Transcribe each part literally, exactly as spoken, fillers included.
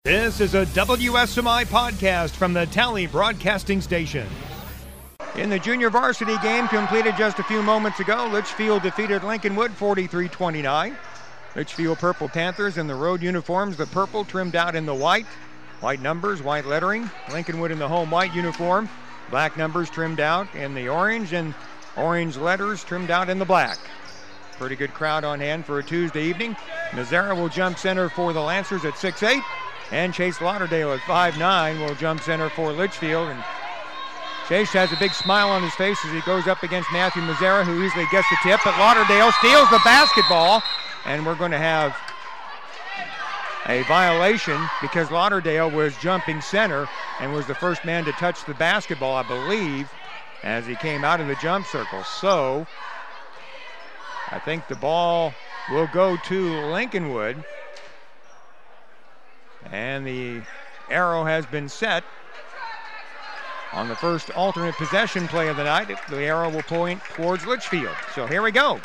This is a W S M I podcast from the Tally Broadcasting Station. In the junior varsity game completed just a few moments ago, Litchfield defeated Lincolnwood forty-three twenty-nine. Litchfield Purple Panthers in the road uniforms, the purple trimmed out in the white. White numbers, white lettering. Lincolnwood in the home white uniform. Black numbers trimmed out in the orange, and orange letters trimmed out in the black. Pretty good crowd on hand for a Tuesday evening. Mazzara will jump center for the Lancers at six eight. And Chase Lauderdale at five nine will jump center for Litchfield. And Chase has a big smile on his face as he goes up against Matthew Mazzara, who easily gets the tip. But Lauderdale steals the basketball, and we're going to have a violation because Lauderdale was jumping center and was the first man to touch the basketball, I believe, as he came out of the jump circle. So I think the ball will go to Lincolnwood. And the arrow has been set on the first alternate possession play of the night. The arrow will point towards Litchfield. So here we go.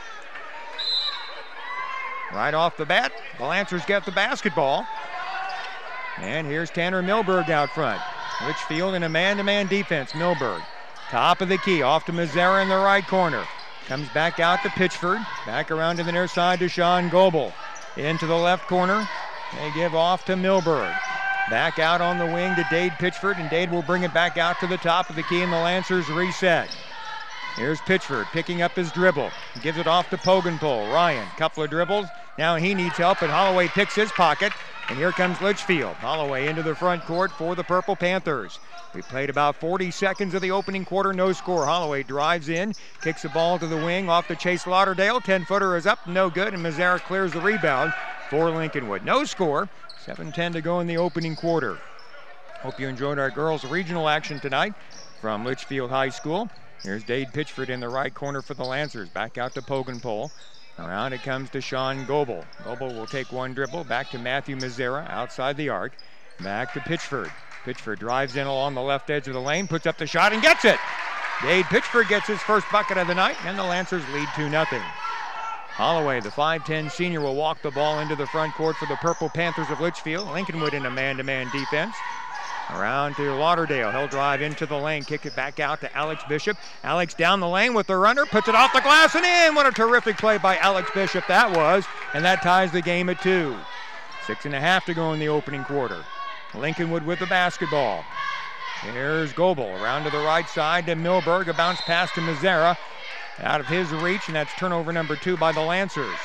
Right off the bat, the Lancers get the basketball. And here's Tanner Milberg out front. Litchfield in a man-to-man defense. Milberg, top of the key, off to Mazzara in the right corner. Comes back out to Pitchford. Back around to the near side to Sean Goebel. Into the left corner. They give off to Milberg. Back out on the wing to Dade Pitchford, and Dade will bring it back out to the top of the key, and the Lancers reset. Here's Pitchford picking up his dribble. Gives it off to Pogenpole. Ryan, couple of dribbles. Now he needs help, and Holloway picks his pocket. And here comes Litchfield. Holloway into the front court for the Purple Panthers. We played about forty seconds of the opening quarter, no score. Holloway drives in, kicks the ball to the wing, off to Chase Lauderdale. ten-footer is up, no good, and Mazzara clears the rebound for Lincolnwood. No score, seven ten to go in the opening quarter. Hope you enjoyed our girls' regional action tonight from Litchfield High School. Here's Dade Pitchford in the right corner for the Lancers. Back out to Pogenpole. Around it comes to Sean Goebel. Goebel will take one dribble, back to Matthew Mazzara outside the arc. Back to Pitchford. Pitchford drives in along the left edge of the lane, puts up the shot and gets it. Dade Pitchford gets his first bucket of the night, and the Lancers lead two nothing. Holloway, the five ten senior, will walk the ball into the front court for the Purple Panthers of Litchfield. Lincolnwood in a man-to-man defense. Around to Lauderdale. He'll drive into the lane, kick it back out to Alex Bishop. Alex down the lane with the runner, puts it off the glass and in. What a terrific play by Alex Bishop that was, and that ties the game at two. Six and a half to go in the opening quarter. Lincolnwood with the basketball. Here's Goebel around to the right side to Milberg. A bounce pass to Mazzara. Out of his reach, and that's turnover number two by the Lancers.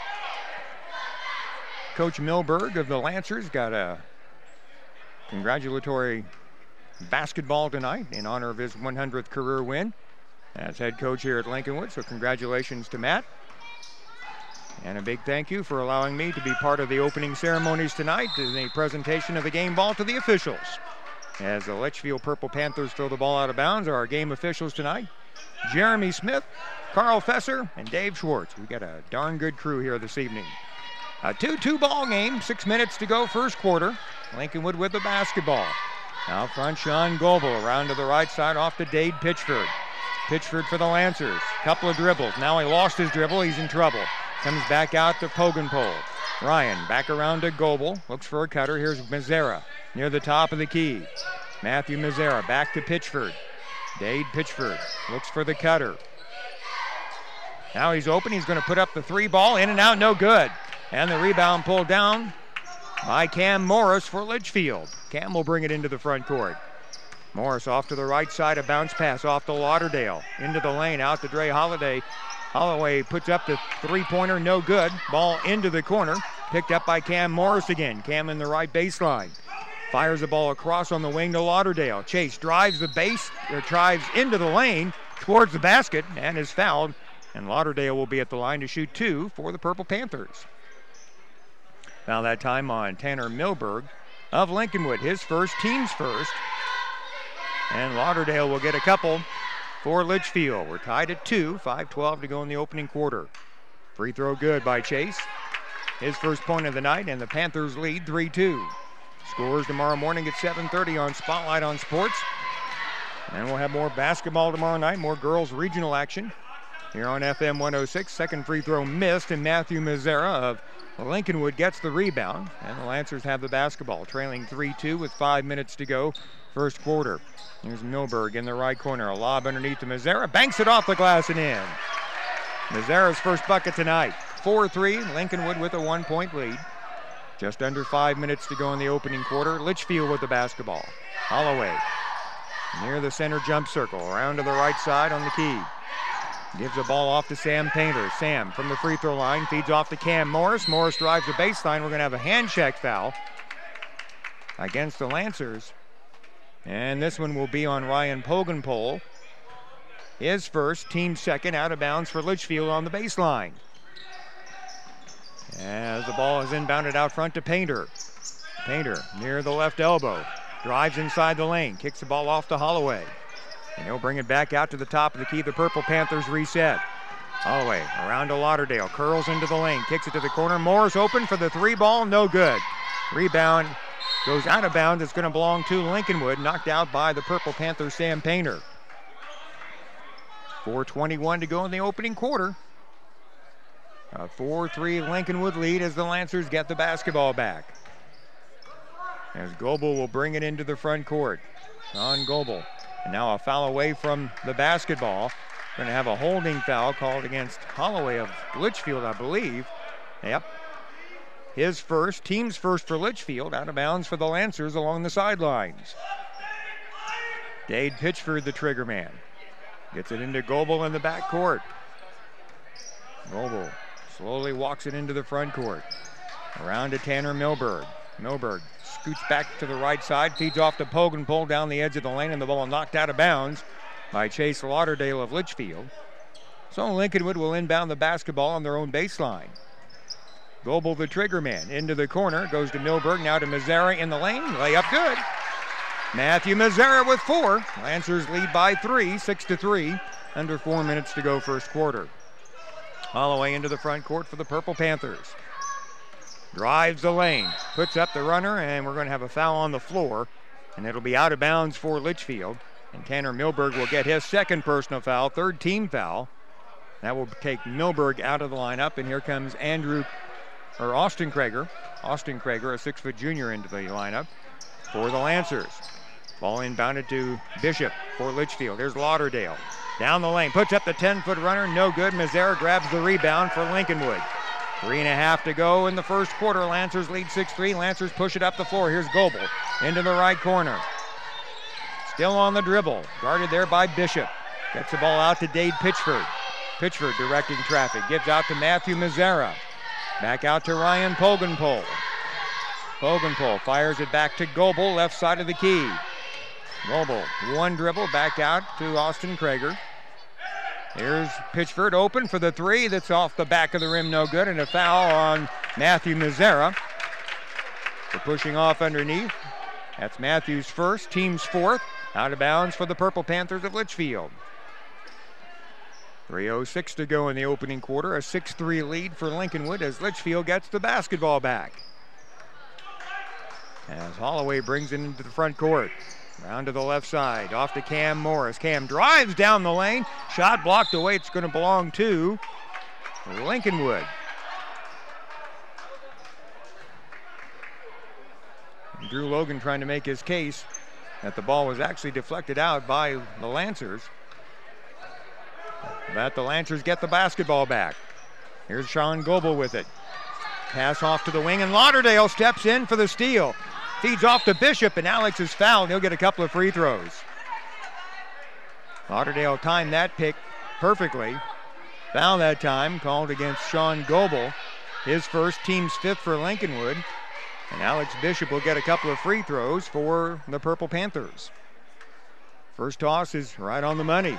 Coach Milberg of the Lancers got a congratulatory basketball tonight in honor of his one hundredth career win as head coach here at Lincolnwood. So congratulations to Matt. And a big thank you for allowing me to be part of the opening ceremonies tonight in the presentation of the game ball to the officials. As the Litchfield Purple Panthers throw the ball out of bounds, are our game officials tonight: Jeremy Smith, Carl Fesser, and Dave Schwartz. We got a darn good crew here this evening. A two two ball game, six minutes to go, first quarter. Lincolnwood with the basketball. Out front, Sean Goebel around to the right side, off to Dade Pitchford. Pitchford for the Lancers. Couple of dribbles. Now he lost his dribble. He's in trouble. Comes back out to Pogenpole. Ryan back around to Goebel. Looks for a cutter. Here's Mazzara near the top of the key. Matthew Mazzara back to Pitchford. Dade Pitchford looks for the cutter. Now he's open. He's going to put up the three ball. In and out, no good. And the rebound pulled down by Cam Morris for Litchfield. Cam will bring it into the front court. Morris off to the right side, a bounce pass off to Lauderdale. Into the lane, out to Dre Holiday. Holloway puts up the three-pointer, no good. Ball into the corner, picked up by Cam Morris again. Cam in the right baseline. Fires the ball across on the wing to Lauderdale. Chase drives the base, or drives into the lane towards the basket, and is fouled. And Lauderdale will be at the line to shoot two for the Purple Panthers. Now that time on Tanner Milberg of Lincolnwood, his first, team's first. And Lauderdale will get a couple for Litchfield. We're tied at two, five twelve to go in the opening quarter. Free throw good by Chase. His first point of the night, and the Panthers lead three two. Scores tomorrow morning at seven thirty on Spotlight on Sports. And we'll have more basketball tomorrow night, more girls regional action. here on F M one oh six. Second free throw missed, and Matthew Mazzara of Lincolnwood gets the rebound, and the Lancers have the basketball, trailing three two with five minutes to go, first quarter. Here's Milberg in the right corner, a lob underneath to Mazzara, banks it off the glass and in. Mazzara's first bucket tonight, four three, Lincolnwood with a one-point lead. Just under five minutes to go in the opening quarter. Litchfield with the basketball. Holloway near the center jump circle, around to the right side on the key. Gives the ball off to Sam Painter. Sam from the free throw line feeds off to Cam Morris. Morris drives the baseline. We're going to have a hand check foul against the Lancers. And this one will be on Ryan Pogenpole. His first, team second, out of bounds for Litchfield on the baseline. As the ball is inbounded out front to Painter. Painter near the left elbow. Drives inside the lane. Kicks the ball off to Holloway. And he'll bring it back out to the top of the key. The Purple Panthers reset. Holloway around to Lauderdale. Curls into the lane. Kicks it to the corner. Morris open for the three ball. No good. Rebound goes out of bounds. It's going to belong to Lincolnwood. Knocked out by the Purple Panthers, Sam Painter. four twenty-one to go in the opening quarter. A four three Lincolnwood lead as the Lancers get the basketball back. As Goebel will bring it into the front court. Sean Goebel. And now a foul away from the basketball. Going to have a holding foul called against Holloway of Litchfield, I believe. Yep. His first, team's first for Litchfield, out of bounds for the Lancers along the sidelines. Dade Pitchford, the trigger man. Gets it into Goebel in the back court. Goebel slowly walks it into the front court. Around to Tanner Milberg. Milberg scoots back to the right side, feeds off to Pogenpole down the edge of the lane, and the ball knocked out of bounds by Chase Lauderdale of Litchfield. So Lincolnwood will inbound the basketball on their own baseline. Goebel, the trigger man, into the corner, goes to Milberg, now to Mazzara in the lane, layup good. Matthew Mazzara with four. Lancers lead by three, six to three, under four minutes to go first quarter. Holloway into the front court for the Purple Panthers. Drives the lane, puts up the runner, and we're going to have a foul on the floor, and it'll be out of bounds for Litchfield. And Tanner Milberg will get his second personal foul, third team foul. That will take Milberg out of the lineup, and here comes Andrew, or Austin Krager. Austin Krager, a six-foot junior, into the lineup for the Lancers. Ball inbounded to Bishop for Litchfield. Here's Lauderdale. Down the lane, puts up the ten-foot runner, no good. Mazzara grabs the rebound for Lincolnwood. Three and a half to go in the first quarter. Lancers lead six three. Lancers push it up the floor. Here's Goebel into the right corner. Still on the dribble. Guarded there by Bishop. Gets the ball out to Dade Pitchford. Pitchford directing traffic. Gives out to Matthew Mazzara. Back out to Ryan Pogenpole. Pogenpole fires it back to Goebel, left side of the key. Goebel, one dribble, back out to Austin Krager. Here's Pitchford open for the three. That's off the back of the rim, no good. And a foul on Matthew Mazzara for pushing off underneath. That's Matthew's first, team's fourth. Out of bounds for the Purple Panthers of Litchfield. three oh six to go in the opening quarter. A six three lead for Lincolnwood as Litchfield gets the basketball back. As Holloway brings it into the front court. Round to the left side, off to Cam Morris. Cam drives down the lane. Shot blocked away. It's going to belong to Lincolnwood. Drew Logan trying to make his case that the ball was actually deflected out by the Lancers. But the Lancers get the basketball back. Here's Sean Goebel with it. Pass off to the wing, and Lauderdale steps in for the steal. Feeds off to Bishop, and Alex is fouled. He'll get a couple of free throws. Lauderdale timed that pick perfectly. Foul that time called against Sean Goebel. His first, team's fifth for Lincolnwood. And Alex Bishop will get a couple of free throws for the Purple Panthers. First toss is right on the money.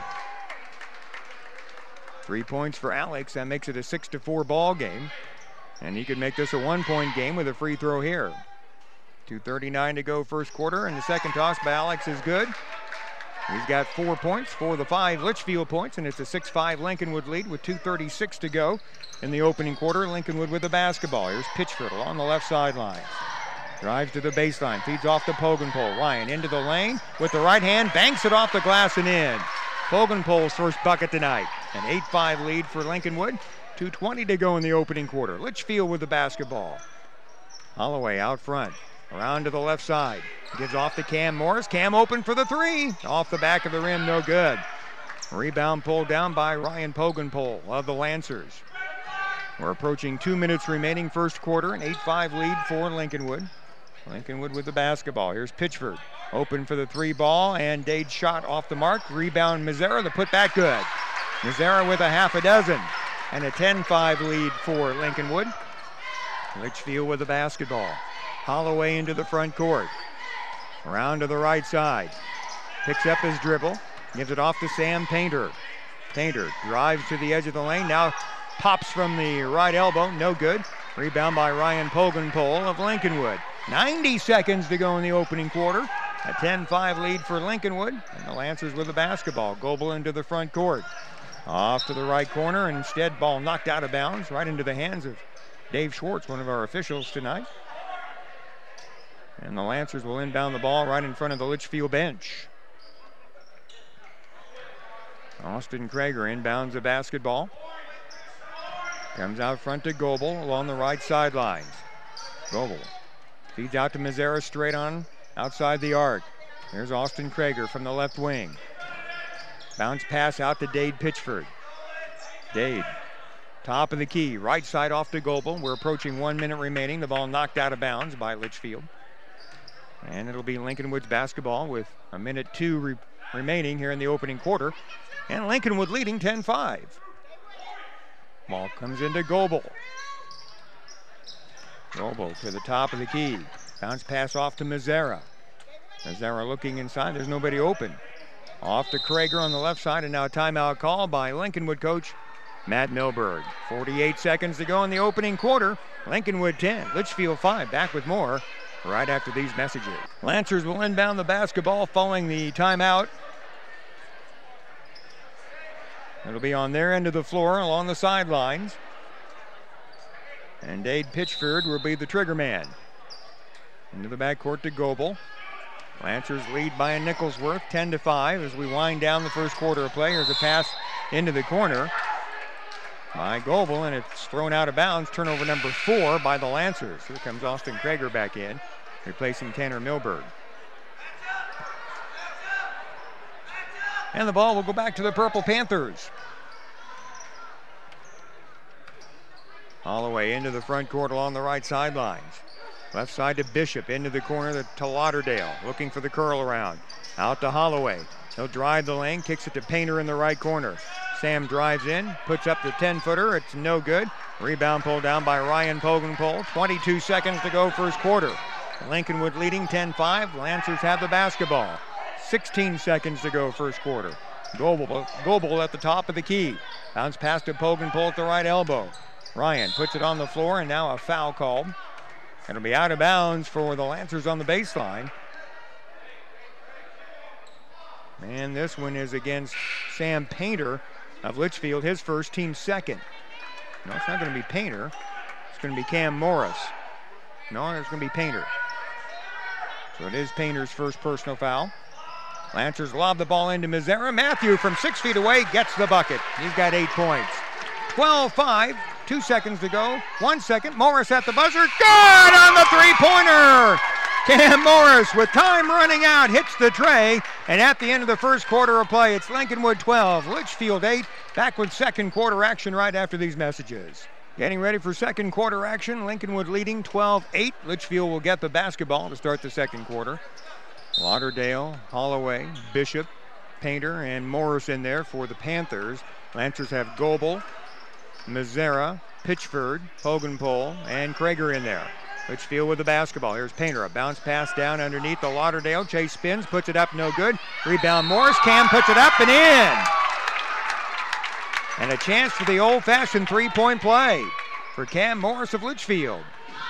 Three points for Alex. That makes it a six to four ball game. And he could make this a one-point game with a free throw here. two thirty-nine to go first quarter, and the second toss by Alex is good. He's got four points for the five Litchfield points, and it's a six five Lincolnwood lead with two thirty-six to go in the opening quarter. Lincolnwood with the basketball. Here's Pitchford along the left sideline. Drives to the baseline, feeds off to Pogenpole. Ryan into the lane with the right hand, banks it off the glass and in. Pogenpole's first bucket tonight. An eight five lead for Lincolnwood. two twenty to go in the opening quarter. Litchfield with the basketball. Holloway out front. Around to the left side. Gives off to Cam Morris. Cam open for the three. Off the back of the rim, no good. Rebound pulled down by Ryan Pogenpole of the Lancers. We're approaching two minutes remaining first quarter. An eight five lead for Lincolnwood. Lincolnwood with the basketball. Here's Pitchford. Open for the three ball, and Dade's shot off the mark. Rebound Mazzara, the putback good. Mazzara with a half a dozen. And a ten five lead for Lincolnwood. Litchfield with the basketball. Holloway into the front court. Around to the right side. Picks up his dribble. Gives it off to Sam Painter. Painter drives to the edge of the lane. Now pops from the right elbow. No good. Rebound by Ryan Pogenpole of Lincolnwood. ninety seconds to go in the opening quarter. A ten five lead for Lincolnwood. And the Lancers with the basketball. Goebel into the front court. Off to the right corner. And instead, ball knocked out of bounds right into the hands of Dave Schwartz, one of our officials tonight. And the Lancers will inbound the ball right in front of the Litchfield bench. Austin Krager inbounds the basketball. Comes out front to Goebel along the right sidelines. Goebel feeds out to Mazzara straight on outside the arc. There's Austin Krager from the left wing. Bounce pass out to Dade Pitchford. Dade, top of the key, right side off to Goebel. We're approaching one minute remaining. The ball knocked out of bounds by Litchfield. And it'll be Lincolnwood's basketball with a minute two re- remaining here in the opening quarter. And Lincolnwood leading ten five. Ball comes into Goebel. Goebel to the top of the key. Bounce pass off to Mazzara. Mazzara looking inside. There's nobody open. Off to Krager on the left side, and now a timeout call by Lincolnwood coach Matt Milberg. forty-eight seconds to go in the opening quarter. Lincolnwood ten, Litchfield five. Back with more right after these messages. Lancers will inbound the basketball following the timeout. It'll be on their end of the floor along the sidelines. And Dade Pitchford will be the trigger man. Into the backcourt to Goebel. Lancers lead by a Nicholsworth, ten to five as we wind down the first quarter of play. Here's a pass into the corner by Goebel, and it's thrown out of bounds. Turnover number four by the Lancers. Here comes Austin Krager back in, replacing Tanner Milberg. And the ball will go back to the Purple Panthers. Holloway into the front court along the right sidelines. Left side to Bishop, into the corner to Lauderdale, looking for the curl around. Out to Holloway. He'll drive the lane, kicks it to Painter in the right corner. Sam drives in, puts up the ten-footer. It's no good. Rebound pulled down by Ryan Pogenpole. twenty-two seconds to go first quarter. Lincolnwood leading ten five. Lancers have the basketball. sixteen seconds to go first quarter. Goebel, Goebel at the top of the key. Bounce pass to Pogenpole at the right elbow. Ryan puts it on the floor, and now a foul called. It'll be out of bounds for the Lancers on the baseline. And this one is against Sam Painter of Litchfield, his first, team second. No, it's not going to be Painter. It's going to be Cam Morris. No, it's going to be Painter. So it is Painter's first personal foul. Lancers lob the ball into Mazzara. Matthew from six feet away gets the bucket. He's got eight points. twelve five. Two seconds to go. One second. Morris at the buzzer. Good on the three-pointer. Cam Morris, with time running out, hits the tray. And at the end of the first quarter of play, it's Lincolnwood twelve, Litchfield eight. Back with second quarter action right after these messages. Getting ready for second quarter action. Lincolnwood leading twelve eight. Litchfield will get the basketball to start the second quarter. Lauderdale, Holloway, Bishop, Painter, and Morris in there for the Panthers. Lancers have Goebel, Mazzara, Pitchford, Pogenpole, and Krager in there. Litchfield with the basketball. Here's Painter. A bounce pass down underneath the Lauderdale. Chase spins, puts it up, no good. Rebound Morris. Cam puts it up and in. And a chance for the old-fashioned three-point play for Cam Morris of Litchfield.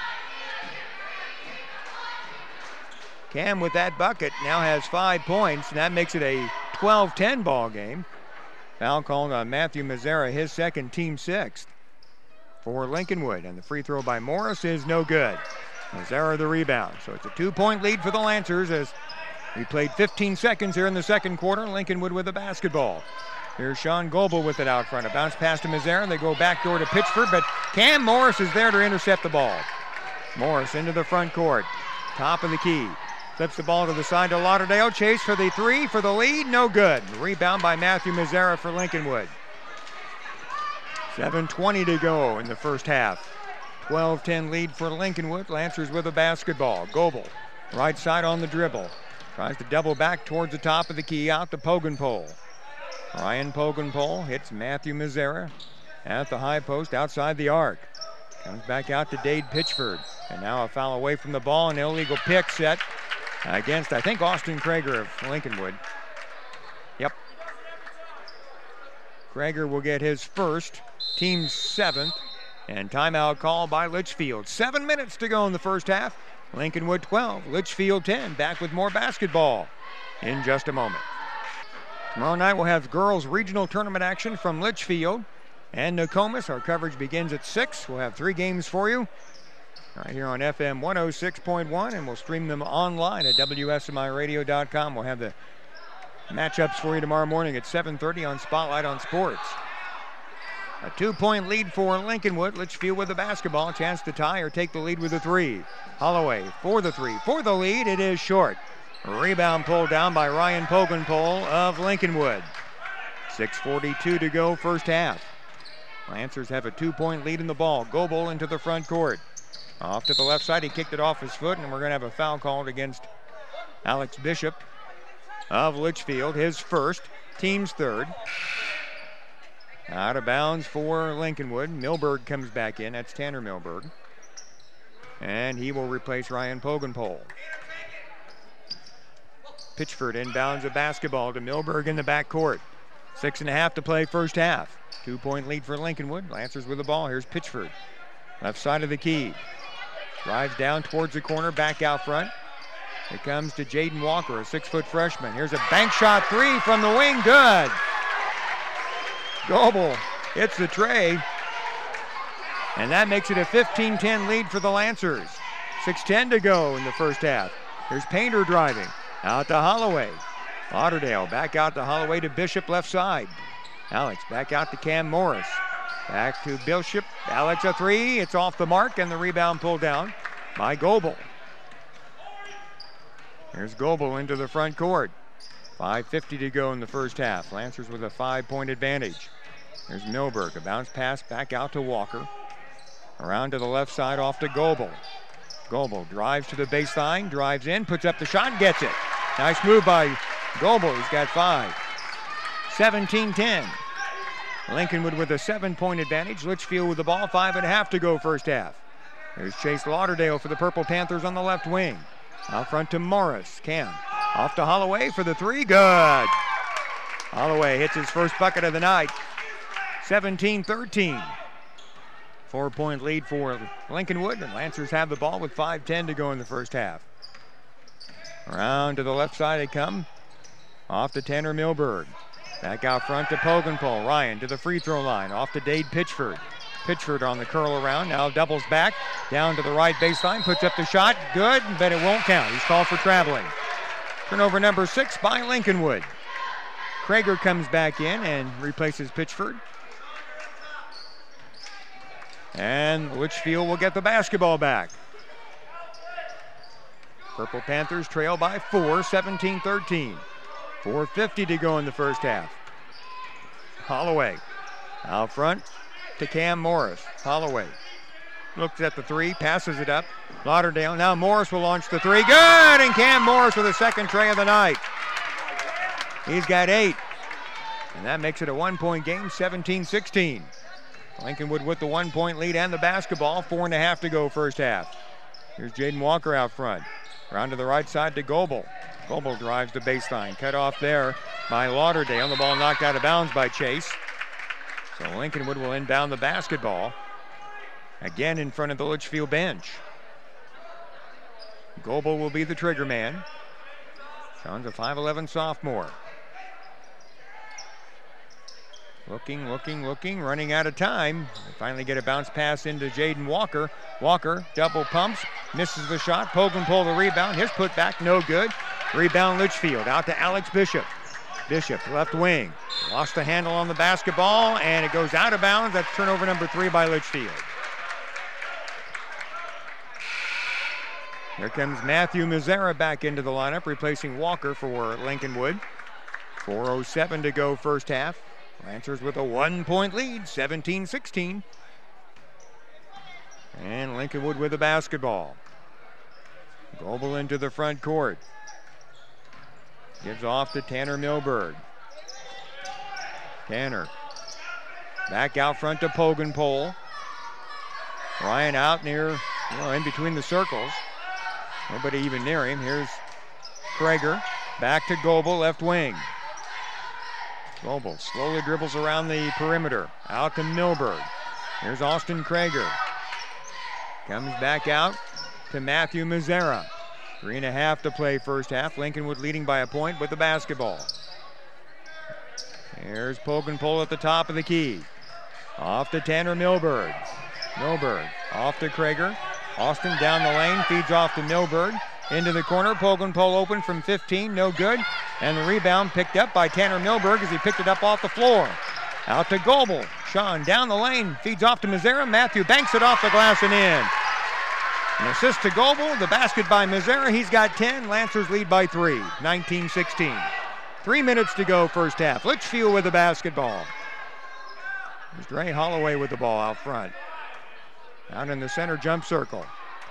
Cam with that bucket now has five points, and that makes it a twelve ten ball game. Foul called on Matthew Mazzara, his second, team sixth for Lincolnwood. And the free throw by Morris is no good. Mazzara the rebound. So it's a two-point lead for the Lancers as we played fifteen seconds here in the second quarter. Lincolnwood with the basketball. Here's Sean Goebel with it out front. A bounce pass to Mazzara. They go back door to Pitchford, but Cam Morris is there to intercept the ball. Morris into the front court. Top of the key. Flips the ball to the side to Lauderdale. Chase for the three for the lead. No good. Rebound by Matthew Mazzara for Lincolnwood. seven twenty to go in the first half. twelve ten lead for Lincolnwood. Lancers with a basketball. Goebel, right side on the dribble. Tries to double back towards the top of the key, out to Pogenpole. Ryan Pogenpole hits Matthew Mazzara at the high post outside the arc. Comes back out to Dade Pitchford. And now a foul away from the ball, an illegal pick set against, I think, Austin Krager of Lincolnwood. Yep. Krager will get his first, team's seventh, and timeout call by Litchfield. Seven minutes to go in the first half. Lincolnwood twelve, Litchfield ten. Back with more basketball in just a moment. Tomorrow night we'll have girls regional tournament action from Litchfield and Nokomis. Our coverage begins at six. We'll have three games for you right here on F M one oh six point one, and we'll stream them online at W S M I radio dot com. We'll have the matchups for you tomorrow morning at seven thirty on Spotlight on Sports. A two-point lead for Lincolnwood. Litchfield with the basketball. A chance to tie or take the lead with a three. Holloway for the three. For the lead, it is short. Rebound pulled down by Ryan Pogenpole of Lincolnwood. six forty-two to go first half. Lancers have a two-point lead in the ball. Goebel into the front court. Off to the left side. He kicked it off his foot, and we're going to have a foul called against Alex Bishop of Litchfield. His first, team's third. Out of bounds for Lincolnwood. Milberg comes back in. That's Tanner Milberg. And he will replace Ryan Pogenpole. Pitchford inbounds a basketball to Milberg in the backcourt. Six and a half to play first half. Two-point lead for Lincolnwood. Lancers with the ball. Here's Pitchford. Left side of the key. Drives down towards the corner, back out front. It comes to Jaden Walker, a six-foot freshman. Here's a bank shot three from the wing. Good. Goebel hits the tray. And that makes it a fifteen ten lead for the Lancers. six ten to go in the first half. Here's Painter driving. Out to Holloway. Lauderdale back out to Holloway to Bishop left side. Alex back out to Cam Morris. Back to Bishop. Alex a three. It's off the mark, and the rebound pulled down by Goebel. Here's Goebel into the front court. five fifty to go in the first half. Lancers with a five-point advantage. There's Milberg. A bounce pass back out to Walker. Around to the left side off to Goebel. Goebel drives to the baseline, drives in, puts up the shot, gets it. Nice move by Goebel. He's got five. seventeen ten. Lincolnwood with a seven-point advantage. Litchfield with the ball, five and a half to go first half. There's Chase Lauderdale for the Purple Panthers on the left wing. Out front to Morris. Cam. Off to Holloway for the three. Good. Holloway hits his first bucket of the night. seventeen thirteen. Four-point lead for Lincolnwood, and Lancers have the ball with five ten to go in the first half. Around to the left side they come. Off to Tanner Milberg. Back out front to Pogenpole. Ryan to the free throw line. Off to Dade Pitchford. Pitchford on the curl around. Now doubles back. Down to the right baseline. Puts up the shot. Good, but it won't count. He's called for traveling. Turnover number six by Lincolnwood. Krager comes back in and replaces Pitchford. And Litchfield will get the basketball back. Purple Panthers trail by four, seventeen thirteen. four fifty to go in the first half. Holloway out front to Cam Morris. Holloway looks at the three, passes it up. Lauderdale, now Morris will launch the three. Good, and Cam Morris with the second tray of the night. He's got eight. And that makes it a one-point game, seventeen sixteen. Lincolnwood with the one-point lead and the basketball. Four and a half to go first half. Here's Jaden Walker out front. Around to the right side to Goebel. Goebel drives the baseline. Cut off there by Lauderdale. The ball knocked out of bounds by Chase. So Lincolnwood will inbound the basketball. Again in front of the Litchfield bench. Goebel will be the trigger man. Sean's a five eleven sophomore. Looking, looking, looking, running out of time. They finally get a bounce pass into Jaden Walker. Walker double pumps, misses the shot. Pogenpole the rebound. His put back, no good. Rebound Litchfield. Out to Alex Bishop. Bishop, left wing. Lost the handle on the basketball, and it goes out of bounds. That's turnover number three by Litchfield. Here comes Matthew Mazzara back into the lineup, replacing Walker for Lincolnwood. four oh seven to go first half. Lancers with a one-point lead, seventeen sixteen. And Lincolnwood with the basketball. Goebel into the front court. Gives off to Tanner Milberg. Tanner. Back out front to Pogenpole. Ryan out near, well, in between the circles. Nobody even near him. Here's Krager. Back to Goebel, left wing. Goebel slowly dribbles around the perimeter. Out to Milberg. Here's Austin Krager. Comes back out to Matthew Mazzara. Three and a half to play first half. Lincolnwood leading by a point with the basketball. Here's Pogenpole at the top of the key. Off to Tanner Milberg. Milberg off to Krager. Austin down the lane, feeds off to Milberg. Into the corner, Pogenpole open from fifteen, no good. And the rebound picked up by Tanner Milberg as he picked it up off the floor. Out to Goebel. Sean down the lane, feeds off to Mazzara. Matthew banks it off the glass and in. An assist to Goebel, the basket by Mazzara. He's got ten. Lancers lead by three, nineteen sixteen. Three minutes to go first half. Litchfield with the basketball. There's Dre Holloway with the ball out front. Out in the center jump circle.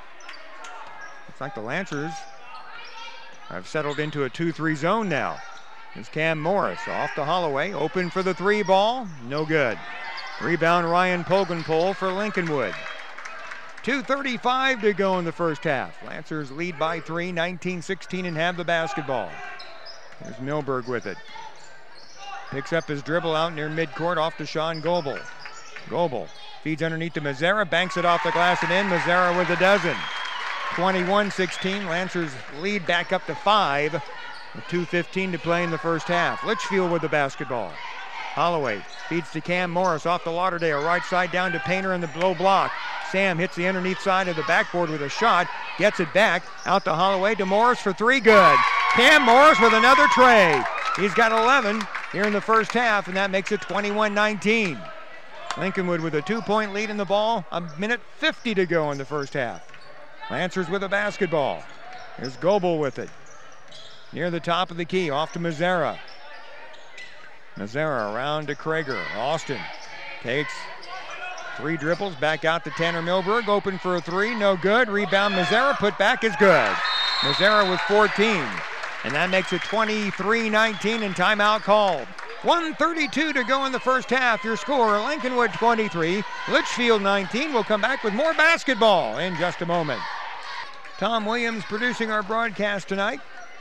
Looks like the Lancers have settled into a two three zone now. There's Cam Morris off to Holloway. Open for the three ball. No good. Rebound Ryan Pogenpole for Lincolnwood. two thirty-five to go in the first half. Lancers lead by three, nineteen sixteen, and have the basketball. There's Milberg with it. Picks up his dribble out near midcourt off to Sean Goebel. Goebel feeds underneath to Mazzara, banks it off the glass and in. Mazzara with a dozen. twenty-one sixteen. Lancers lead back up to five. With two fifteen to play in the first half. Litchfield with the basketball. Holloway feeds to Cam Morris off to Lauderdale. Right side down to Painter in the low block. Sam hits the underneath side of the backboard with a shot. Gets it back. Out to Holloway to Morris for three. Good. Cam Morris with another tray. He's got eleven here in the first half, and that makes it twenty-one nineteen. Lincolnwood with a two-point lead in the ball. A minute fifty to go in the first half. Lancers with the basketball. Here's Goebel with it. Near the top of the key, off to Mazzara. Mazzara around to Krager. Austin takes three dribbles, back out to Tanner Milberg. Open for a three, no good. Rebound Mazzara, put back is good. Mazzara with fourteen. And that makes it twenty-three nineteen and timeout called. one thirty-two to go in the first half. Your score, Lincolnwood twenty-three, Litchfield nineteen. We'll come back with more basketball in just a moment. Tom Williams producing our broadcast tonight.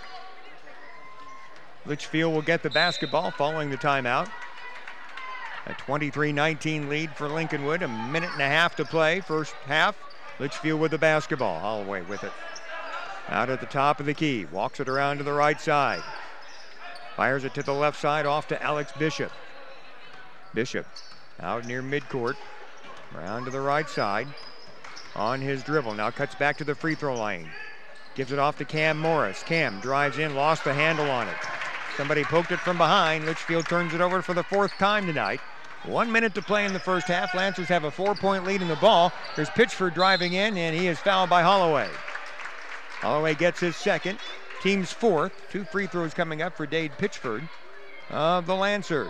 Litchfield will get the basketball following the timeout. A twenty-three nineteen lead for Lincolnwood. A minute and a half to play, first half. Litchfield with the basketball. Holloway with it. Out at the top of the key. Walks it around to the right side. Fires it to the left side off to Alex Bishop. Bishop out near midcourt. Around to the right side. On his dribble. Now cuts back to the free throw line. Gives it off to Cam Morris. Cam drives in, lost the handle on it. Somebody poked it from behind. Litchfield turns it over for the fourth time tonight. One minute to play in the first half. Lancers have a four-point lead in the ball. There's Pitchford driving in, and he is fouled by Holloway. Holloway gets his second. Team's fourth. Two free throws coming up for Dade Pitchford of the Lancers.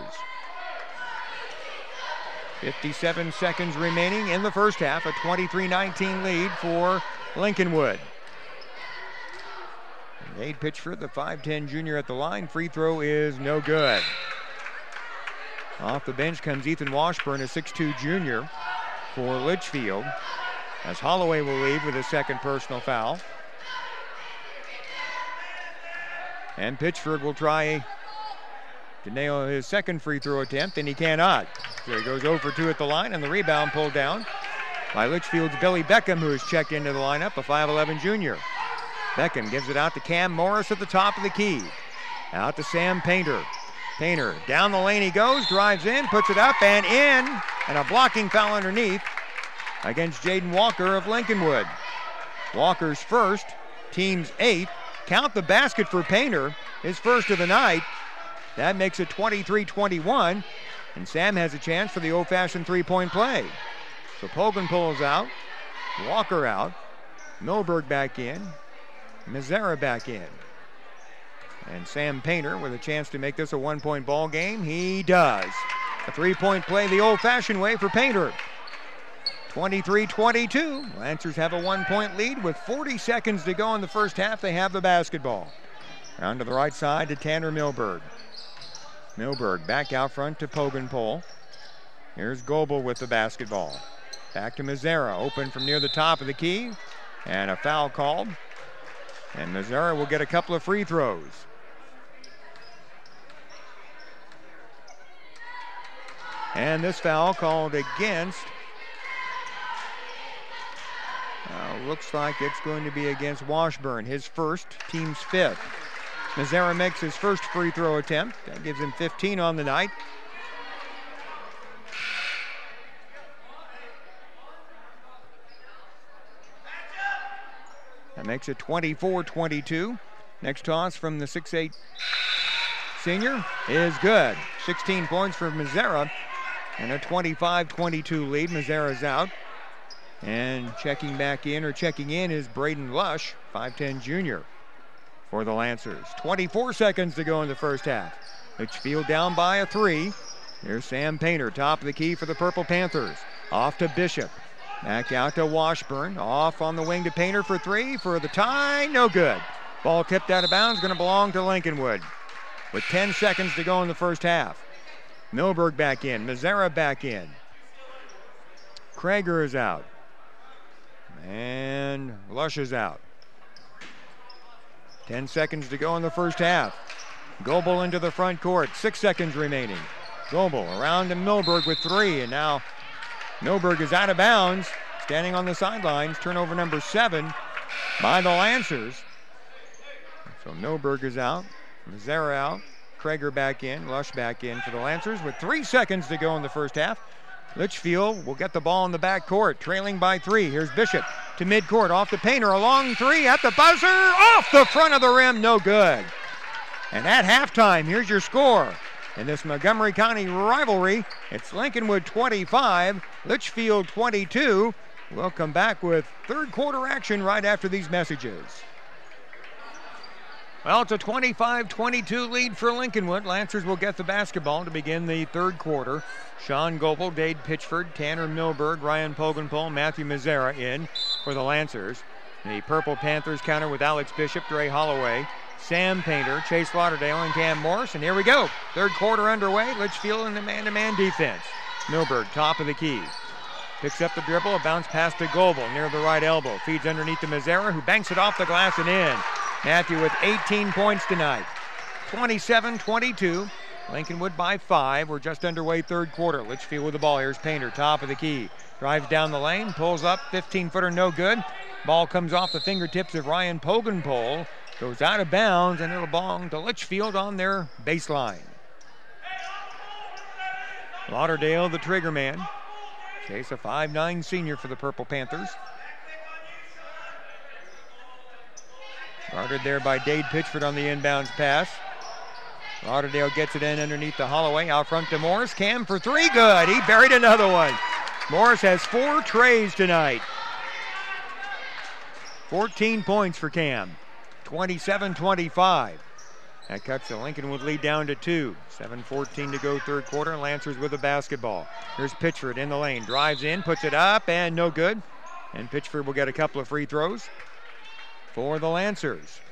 fifty-seven seconds remaining in the first half. A twenty-three nineteen lead for Lincolnwood. Dade Pitchford, the five ten junior at the line. Free throw is no good. Off the bench comes Ethan Washburn, a six two junior for Litchfield, as Holloway will leave with a second personal foul. And Pitchford will try to nail his second free throw attempt, and he cannot. So he goes zero for two at the line, and the rebound pulled down by Litchfield's Billy Beckham, who has checked into the lineup, a five eleven junior. Beckham gives it out to Cam Morris at the top of the key. Out to Sam Painter. Painter down the lane he goes, drives in, puts it up and in, and a blocking foul underneath against Jaden Walker of Lincolnwood. Walker's first, team's eighth. Count the basket for Painter, his first of the night. That makes it twenty-three twenty-one, and Sam has a chance for the old-fashioned three-point play. So Pogenpohl's out, Walker out, Milberg back in, Mazzara back in. And Sam Painter with a chance to make this a one-point ball game. He does. A three-point play the old-fashioned way for Painter. twenty-three twenty-two. Lancers have a one-point lead with forty seconds to go in the first half. They have the basketball. Round to the right side to Tanner Milberg. Milberg back out front to Pogenpohl. Here's Goebel with the basketball. Back to Mazzara, open from near the top of the key. And a foul called. And Mazzara will get a couple of free throws. And this foul called against, uh, looks like it's going to be against Washburn, his first, team's fifth. Mazzara makes his first free throw attempt. That gives him fifteen on the night. That makes it twenty-four twenty-two. Next toss from the six eight senior is good. sixteen points for Mazzara and a twenty-five twenty-two lead. Mazzara's out. And checking back in, or checking in, is Braden Lush, five ten junior for the Lancers. twenty-four seconds to go in the first half. Litchfield down by a three. Here's Sam Painter, top of the key for the Purple Panthers. Off to Bishop. Back out to Washburn. Off on the wing to Painter for three. For the tie, no good. Ball tipped out of bounds, going to belong to Lincolnwood. With ten seconds to go in the first half. Milberg back in. Mazzara back in. Krager is out. And Lush is out. Ten seconds to go in the first half. Goebel into the front court. Six seconds remaining. Goebel around to Milberg with three. And now Milberg is out of bounds. Standing on the sidelines. Turnover number seven by the Lancers. So Milberg is out. Mazzara out. Krager back in. Lush back in for the Lancers with three seconds to go in the first half. Litchfield will get the ball in the back court, trailing by three. Here's Bishop to midcourt, off to Painter, a long three at the buzzer, off the front of the rim, no good. And at halftime, here's your score. In this Montgomery County rivalry, it's Lincolnwood twenty-five, Litchfield twenty-two. We'll come back with third quarter action right after these messages. Well, it's a twenty-five twenty-two lead for Lincolnwood. Lancers will get the basketball to begin the third quarter. Sean Goebel, Dade Pitchford, Tanner Milberg, Ryan Pogenpohl, Matthew Mazzara in for the Lancers. The Purple Panthers counter with Alex Bishop, Dre Holloway, Sam Painter, Chase Lauderdale, and Cam Morris. And here we go. Third quarter underway. Litchfield in the man-to-man defense. Milberg, top of the key. Picks up the dribble, a bounce pass to Goebel near the right elbow. Feeds underneath to Mazzara, who banks it off the glass and in. Matthew with eighteen points tonight. twenty-seven twenty-two. Lincolnwood by five. We're just underway third quarter. Litchfield with the ball. Here's Painter, top of the key. Drives down the lane, pulls up, fifteen-footer, no good. Ball comes off the fingertips of Ryan Pogenpohl. Goes out of bounds, and it'll belong to Litchfield on their baseline. Lauderdale, the trigger man. Chase, a five nine senior for the Purple Panthers. Guarded there by Dade Pitchford on the inbounds pass. Lauderdale gets it in underneath the Holloway. Out front to Morris. Cam for three. Good. He buried another one. Morris has four trays tonight. fourteen points for Cam. twenty-seven twenty-five. That cuts the Lincolnwood lead down to two. seven fourteen to go third quarter. Lancers with the basketball. Here's Pitchford in the lane. Drives in, puts it up, and no good. And Pitchford will get a couple of free throws for the Lancers.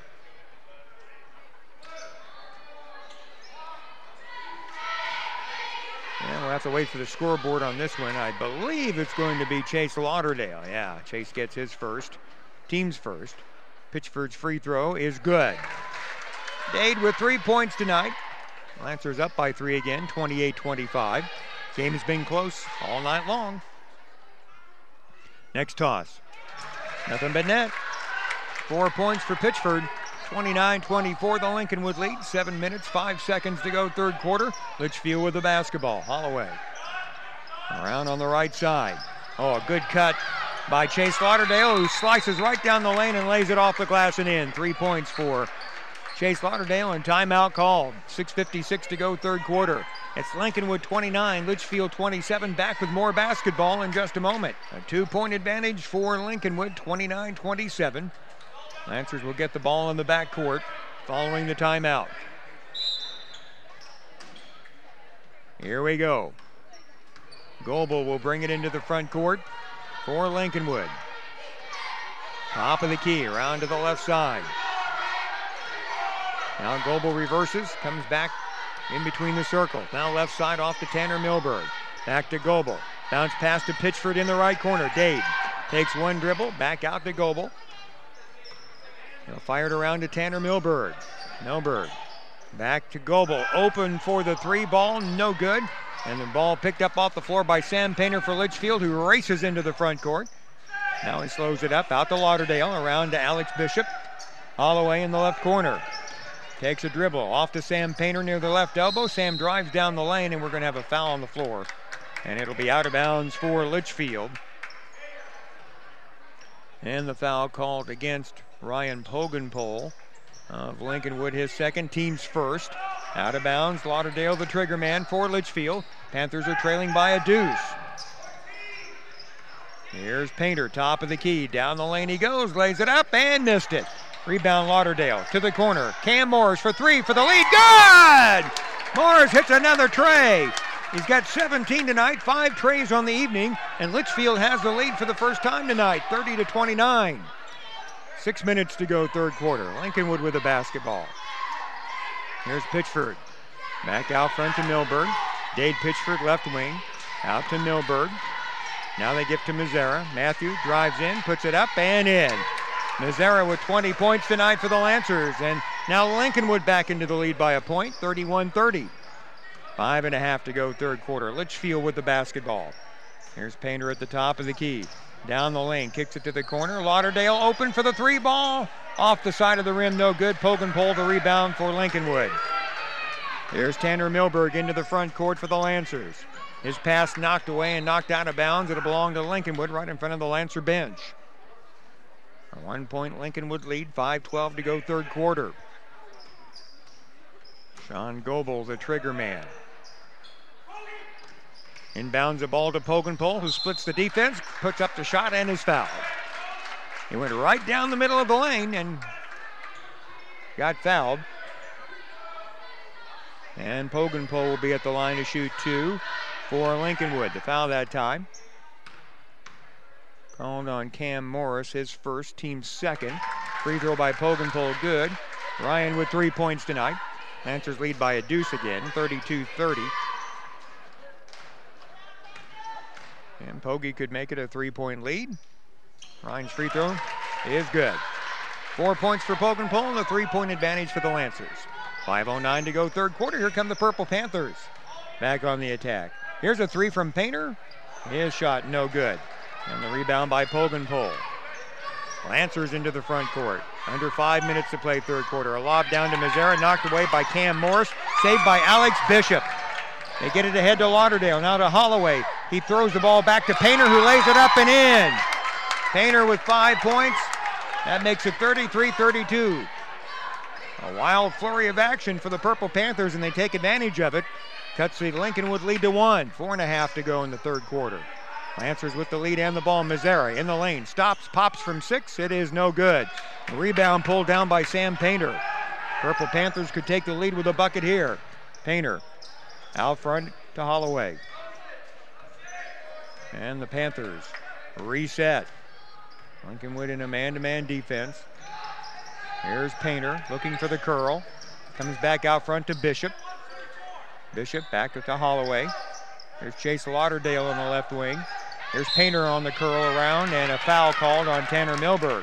Yeah, we'll have to wait for the scoreboard on this one. I believe it's going to be Chase Lauderdale. Yeah, Chase gets his first, team's first. Pitchford's free throw is good. Dade with three points tonight. Lancers up by three again, twenty-eight twenty-five. Game has been close all night long. Next toss. Nothing but net. Four points for Pitchford. twenty-nine twenty-four, the Lincolnwood lead. Seven minutes, five seconds to go third quarter. Litchfield with the basketball. Holloway around on the right side. Oh, a good cut by Chase Lauderdale, who slices right down the lane and lays it off the glass and in. Three points for Chase Lauderdale, and timeout called. six fifty-six to go, third quarter. It's Lincolnwood twenty-nine, Litchfield twenty-seven. Back with more basketball in just a moment. A two-point advantage for Lincolnwood, twenty-nine twenty-seven. Lancers will get the ball in the backcourt following the timeout. Here we go. Goebel will bring it into the front court for Lincolnwood. Top of the key, around to the left side. Now Goebel reverses, comes back in between the circle. Now left side off to Tanner Milberg. Back to Goebel. Bounce pass to Pitchford in the right corner. Dade takes one dribble, back out to Goebel. He'll fire it around to Tanner Milberg. Milberg back to Goebel. Open for the three ball, no good. And the ball picked up off the floor by Sam Painter for Litchfield, who races into the front court. Now he slows it up, out to Lauderdale, around to Alex Bishop. Holloway in the left corner. Takes a dribble, off to Sam Painter near the left elbow. Sam drives down the lane, and we're going to have a foul on the floor. And it'll be out of bounds for Litchfield. And the foul called against Ryan Pogenpole of Lincolnwood, his second, team's first. Out of bounds, Lauderdale the trigger man for Litchfield. Panthers are trailing by a deuce. Here's Painter, top of the key. Down the lane he goes, lays it up and missed it. Rebound Lauderdale to the corner. Cam Morris for three for the lead. Good! Morris hits another tray. He's got seventeen tonight, five trays on the evening, and Litchfield has the lead for the first time tonight, thirty to twenty-nine. Six minutes to go, third quarter. Lincolnwood with the basketball. Here's Pitchford. Back out front to Milberg. Dade Pitchford, left wing. Out to Milberg. Now they give to Mazzara. Matthew drives in, puts it up and in. Mazzara with twenty points tonight for the Lancers. And now Lincolnwood back into the lead by a point, thirty-one thirty. Five and a half to go, third quarter. Litchfield with the basketball. Here's Painter at the top of the key. Down the lane, kicks it to the corner. Lauderdale open for the three ball. Off the side of the rim, no good. Pogenpole the rebound for Lincolnwood. Here's Tanner Milberg into the front court for the Lancers. His pass knocked away and knocked out of bounds. It'll belong to Lincolnwood right in front of the Lancer bench. A one-point Lincolnwood lead, five twelve to go, third quarter. Sean Goebel, the trigger man. Inbounds the ball to Pogenpole, who splits the defense, puts up the shot, and is fouled. He went right down the middle of the lane and got fouled. And Pogenpole will be at the line to shoot two for Lincolnwood. The foul that time called on Cam Morris, his first, team second. Free throw by Pogenpole, good. Ryan with three points tonight. Lancers lead by a deuce again, thirty-two thirty. And Pogie could make it a three-point lead. Ryan's free throw is good. Four points for Pogenpole and a three-point advantage for the Lancers. five oh nine to go, third quarter. Here come the Purple Panthers. Back on the attack. Here's a three from Painter. His shot no good. And the rebound by Pogenpole. Lancers into the front court. Under five minutes to play, third quarter. A lob down to Mazzara, knocked away by Cam Morris. Saved by Alex Bishop. They get it ahead to Lauderdale, now to Holloway. He throws the ball back to Painter, who lays it up and in. Painter with five points. That makes it thirty-three thirty-two. A wild flurry of action for the Purple Panthers, and they take advantage of it. Cuts the Lincolnwood lead to one. Four and a half to go in the third quarter. Lancers with the lead and the ball. Mazzara in the lane. Stops, pops from six. It is no good. The rebound pulled down by Sam Painter. Purple Panthers could take the lead with a bucket here. Painter out front to Holloway. And the Panthers reset. Lincolnwood in a man-to-man defense. Here's Painter looking for the curl. Comes back out front to Bishop. Bishop back to Holloway. There's Chase Lauderdale on the left wing. There's Painter on the curl around, and a foul called on Tanner Milberg.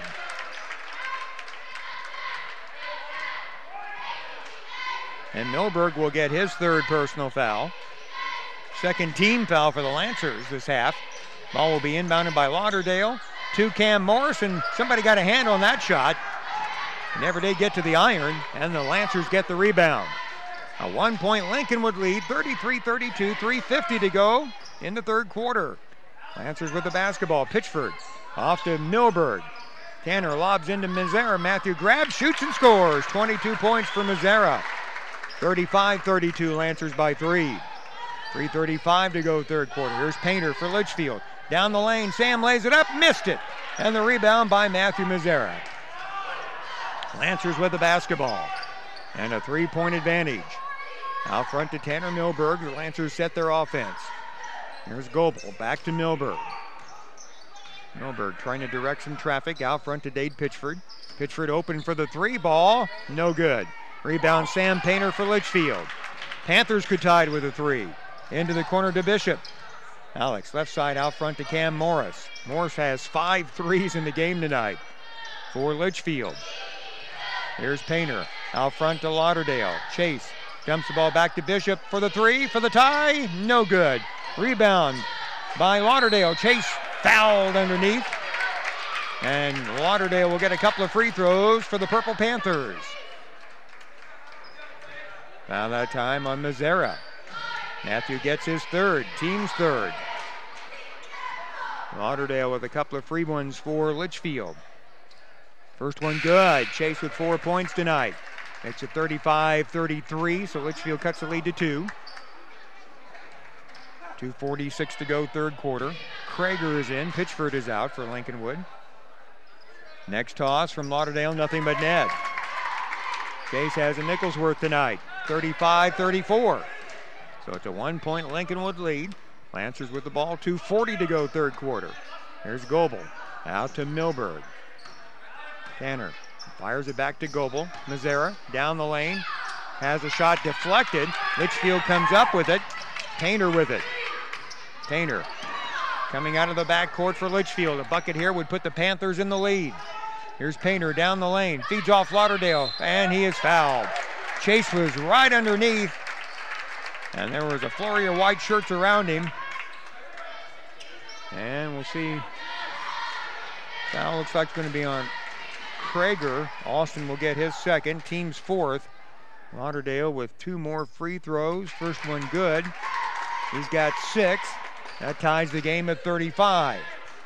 And Milberg will get his third personal foul. Second team foul for the Lancers this half. Ball will be inbounded by Lauderdale to Cam Morris, and somebody got a hand on that shot. Never did get to the iron, and the Lancers get the rebound. A one-point Lincolnwood lead, thirty-three thirty-two, three fifty to go in the third quarter. Lancers with the basketball. Pitchford off to Milberg. Tanner lobs into Mazzara. Matthew grabs, shoots, and scores. twenty-two points for Mazzara. thirty-five thirty-two, Lancers by three. three thirty-five to go third quarter. Here's Painter for Litchfield. Down the lane, Sam lays it up, missed it. And the rebound by Matthew Mazzara. Lancers with the basketball. And a three-point advantage. Out front to Tanner Milberg. The Lancers set their offense. Here's Goebel, back to Milberg. Milberg trying to direct some traffic out front to Dade Pitchford. Pitchford open for the three ball, no good. Rebound Sam Painter for Litchfield. Panthers could tie it with a three. Into the corner to Bishop. Alex left side out front to Cam Morris. Morris has five threes in the game tonight for Litchfield. Here's Painter out front to Lauderdale. Chase dumps the ball back to Bishop for the three, for the tie, no good. Rebound by Lauderdale. Chase fouled underneath. And Lauderdale will get a couple of free throws for the Purple Panthers. Foul that time on Mazzara. Matthew gets his third, team's third. Lauderdale with a couple of free ones for Litchfield. First one good. Chase with four points tonight. Makes it thirty-five thirty-three, so Litchfield cuts the lead to two. two forty-six to go third quarter. Krager is in. Pitchford is out for Lincolnwood. Next toss from Lauderdale, nothing but net. Chase has a Nicholsworth tonight. thirty-five thirty-four. So it's a one-point Lincolnwood lead. Lancers with the ball, two forty to go third quarter. Here's Goebel. Out to Milberg. Tanner fires it back to Goebel. Mazzara down the lane. Has a shot deflected. Litchfield comes up with it. Painter with it. Painter coming out of the backcourt for Litchfield. A bucket here would put the Panthers in the lead. Here's Painter down the lane. Feeds off Lauderdale, and he is fouled. Chase was right underneath, and there was a flurry of white shirts around him. And we'll see. Foul looks like it's going to be on Krager. Austin will get his second, team's fourth. Lauderdale with two more free throws. First one good. He's got six. That ties the game at thirty-five.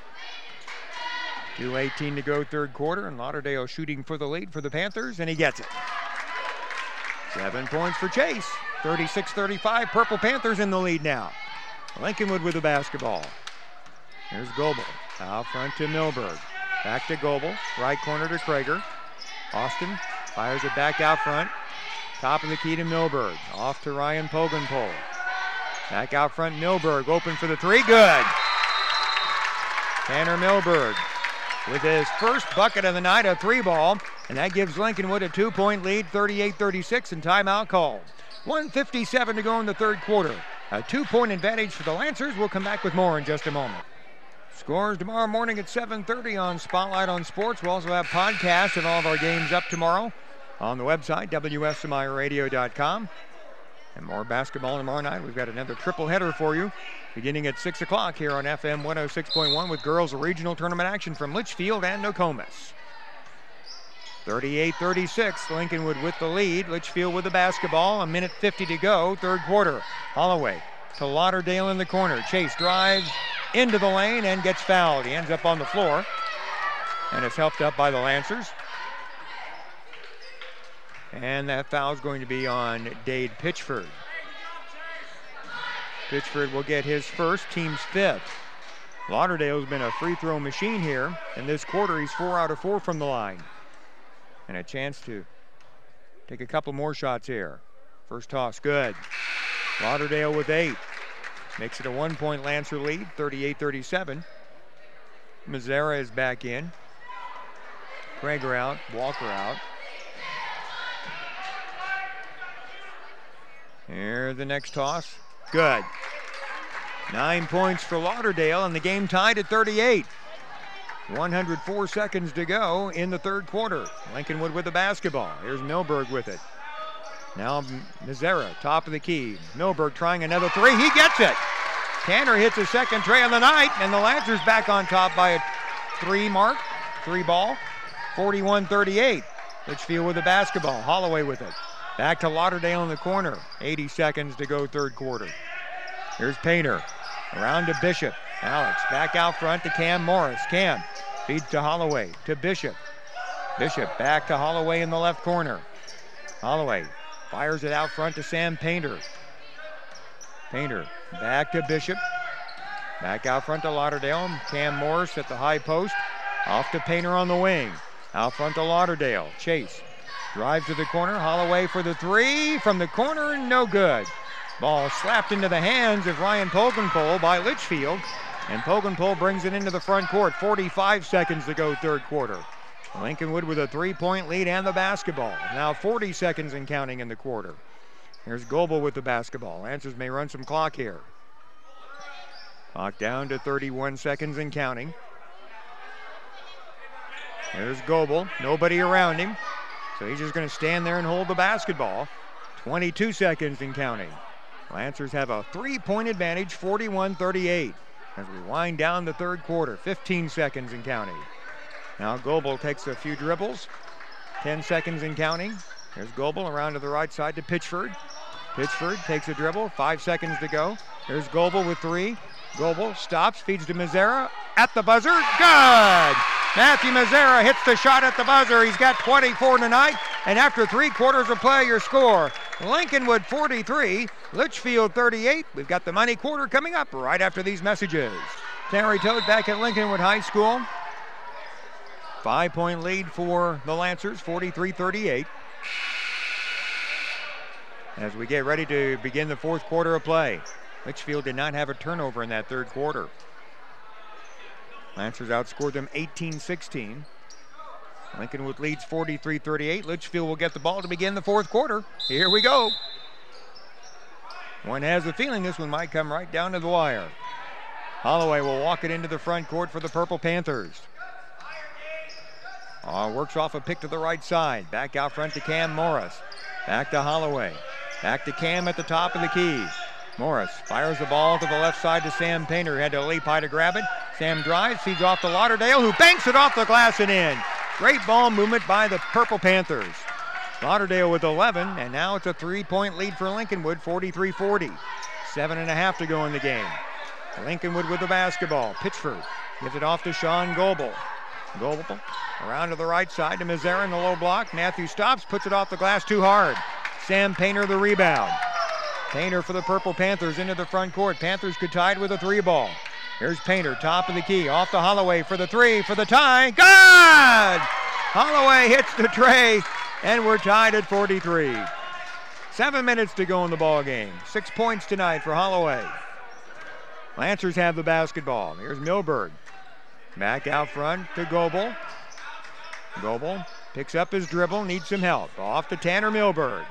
two eighteen to go third quarter, and Lauderdale shooting for the lead for the Panthers, and he gets it. Seven points for Chase. thirty-six thirty-five, Purple Panthers in the lead now. Lincolnwood with the basketball. Here's Goebel. Out front to Milberg. Back to Goebel. Right corner to Krager. Austin fires it back out front. Top of the key to Milberg. Off to Ryan Pogenpole. Back out front, Milberg open for the three. Good. Tanner Milberg with his first bucket of the night, a three ball, and that gives Lincolnwood a two-point lead, thirty-eight thirty-six, and timeout called. one fifty-seven to go in the third quarter. A two-point advantage for the Lancers. We'll come back with more in just a moment. Scores tomorrow morning at seven thirty on Spotlight on Sports. We'll also have podcasts of all of our games up tomorrow on the website, W S M I radio dot com. And more basketball tomorrow night. We've got another triple header for you beginning at six o'clock here on F M one oh six point one with girls regional tournament action from Litchfield and Nokomis. thirty-eight thirty-six, Lincolnwood with the lead. Litchfield with the basketball. A minute fifty to go, third quarter. Holloway to Lauderdale in the corner. Chase drives into the lane and gets fouled. He ends up on the floor, and it's helped up by the Lancers. And that foul is going to be on Dade Pitchford. Pitchford will get his first, team's fifth. Lauderdale's been a free throw machine here. In this quarter, he's four out of four from the line. And a chance to take a couple more shots here. First toss, good. Lauderdale with eight. Makes it a one-point Lancer lead, thirty-eight thirty-seven. Mazzara is back in. Krager out, Walker out. Here, the next toss. Good. Nine points for Lauderdale, and the game tied at thirty-eight. one hundred four seconds to go in the third quarter. Lincolnwood with the basketball. Here's Milberg with it. Now Mazzara, top of the key. Milberg trying another three. He gets it. Tanner hits his second tray of the night, and the Lancers back on top by a three mark, three ball, forty-one thirty-eight. Litchfield with the basketball. Holloway with it. Back to Lauderdale in the corner. eighty seconds to go third quarter. Here's Painter. Around to Bishop. Alex back out front to Cam Morris. Cam Feeds to Holloway, to Bishop. Bishop back to Holloway in the left corner. Holloway fires it out front to Sam Painter. Painter back to Bishop. Back out front to Lauderdale. Cam Morris at the high post. Off to Painter on the wing. Out front to Lauderdale. Chase drives to the corner. Holloway for the three. From the corner, no good. Ball slapped into the hands of Ryan Pogenpole by Litchfield. And Pogenpole brings it into the front court. forty-five seconds to go third quarter. Lincolnwood with a three-point lead and the basketball. Now forty seconds and counting in the quarter. Here's Goebel with the basketball. Lancers may run some clock here. Clock down to thirty-one seconds and counting. There's Goebel. Nobody around him. So he's just going to stand there and hold the basketball. twenty-two seconds and counting. Lancers have a three-point advantage, forty-one thirty-eight. As we wind down the third quarter, fifteen seconds and counting. Now Goebel takes a few dribbles. ten seconds and counting. There's Goebel around to the right side to Pitchford. Pitchford takes a dribble. Five seconds to go. There's Goebel with three. Goebel stops, feeds to Mazzara. At the buzzer. Good! Matthew Mazzara hits the shot at the buzzer. He's got twenty-four tonight. And after three quarters of play, your score, Lincolnwood forty-three, Litchfield thirty-eight. We've got the Money Quarter coming up right after these messages. Terry Toad back at Lincolnwood High School. Five-point lead for the Lancers, forty-three thirty-eight. As we get ready to begin the fourth quarter of play. Litchfield did not have a turnover in that third quarter. Lancers outscored them eighteen sixteen. Lincolnwood leads forty-three thirty-eight. Litchfield will get the ball to begin the fourth quarter. Here we go. One has the feeling this one might come right down to the wire. Holloway will walk it into the front court for the Purple Panthers. Uh, works off a pick to the right side. Back out front to Cam Morris. Back to Holloway. Back to Cam at the top of the key. Morris fires the ball to the left side to Sam Painter. Had to leap high to grab it. Sam drives, feeds off to Lauderdale, who banks it off the glass and in. Great ball movement by the Purple Panthers. Lauderdale with eleven, and now it's a three-point lead for Lincolnwood, forty-three forty. Seven and a half to go in the game. Lincolnwood with the basketball. Pitchford gives it off to Sean Goebel. Goebel around to the right side to Mazzara in the low block. Matthew stops, puts it off the glass too hard. Sam Painter the rebound. Painter for the Purple Panthers into the front court. Panthers could tie it with a three ball. Here's Painter, top of the key, off to Holloway for the three, for the tie. Good! Holloway hits the tray, and we're tied at forty-three. Seven minutes to go in the ball game. Six points tonight for Holloway. Lancers have the basketball. Here's Milberg. Back out front to Goebel. Goebel picks up his dribble, needs some help. Off to Tanner Milberg.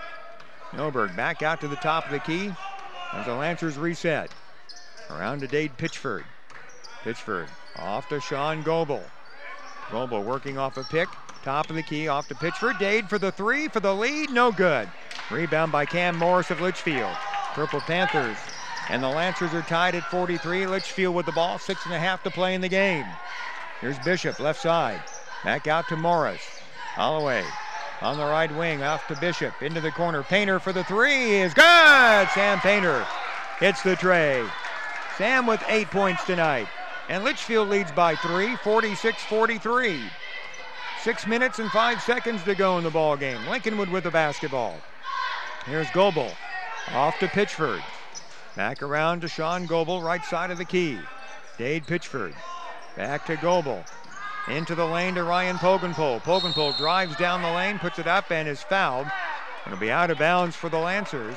Milberg back out to the top of the key as the Lancers reset. Around to Dade Pitchford. Pitchford off to Sean Goebel. Goebel working off a pick. Top of the key off to Pitchford. Dade for the three, for the lead, no good. Rebound by Cam Morris of Litchfield. Purple Panthers and the Lancers are tied at forty-three. Litchfield with the ball, six and a half to play in the game. Here's Bishop, left side. Back out to Morris. Holloway on the right wing, off to Bishop, into the corner. Painter for the three is good! Sam Painter hits the tray. Sam with eight points tonight. And Litchfield leads by three, forty-six forty-three. Six minutes and five seconds to go in the ball game. Lincolnwood with the basketball. Here's Goebel, off to Pitchford. Back around to Sean Goebel, right side of the key. Dade Pitchford, back to Goebel. Into the lane to Ryan Pogenpole. Pogenpole drives down the lane, puts it up, and is fouled. It'll be out of bounds for the Lancers.